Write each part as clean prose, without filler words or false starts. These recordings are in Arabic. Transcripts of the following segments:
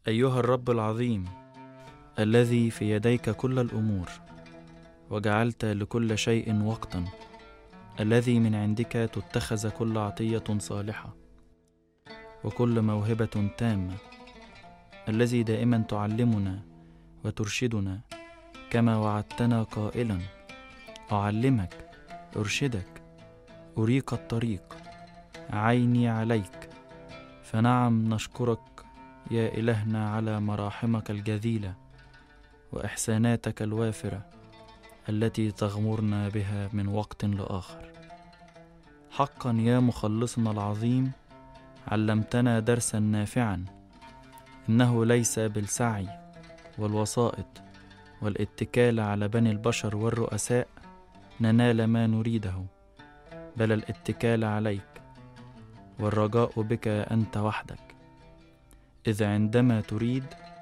أيها الرب العظيم الذي في يديك كل الأمور وجعلت لكل شيء وقتا، الذي من عندك تتخذ كل عطية صالحة وكل موهبة تامة، الذي دائما تعلمنا وترشدنا كما وعدتنا قائلا: أعلمك، أرشدك، أريك الطريق، عيني عليك. فنعم نشكرك يا إلهنا على مراحمك الجزيلة وإحساناتك الوافرة التي تغمرنا بها من وقت لآخر. حقا يا مخلصنا العظيم علمتنا درسا نافعا، إنه ليس بالسعي والوسائط والاتكال على بني البشر والرؤساء ننال ما نريده، بل الاتكال عليك والرجاء بك أنت وحدك، إذ عندما تريد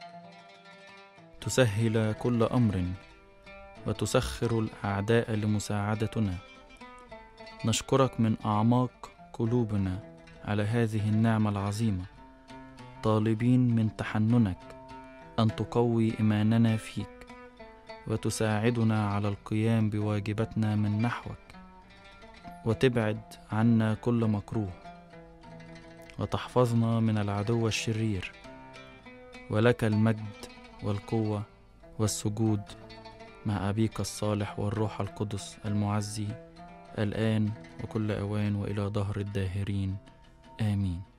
تسهل كل أمر وتسخر الأعداء لمساعدتنا. نشكرك من أعماق قلوبنا على هذه النعمة العظيمة، طالبين من تحننك أن تقوي إيماننا فيك وتساعدنا على القيام بواجباتنا من نحوك، وتبعد عنا كل مكروه، وتحفظنا من العدو الشرير. ولك المجد والقوة والسجود مع أبيك الصالح والروح القدس المعزي، الآن وكل أوان وإلى دهر الداهرين، آمين.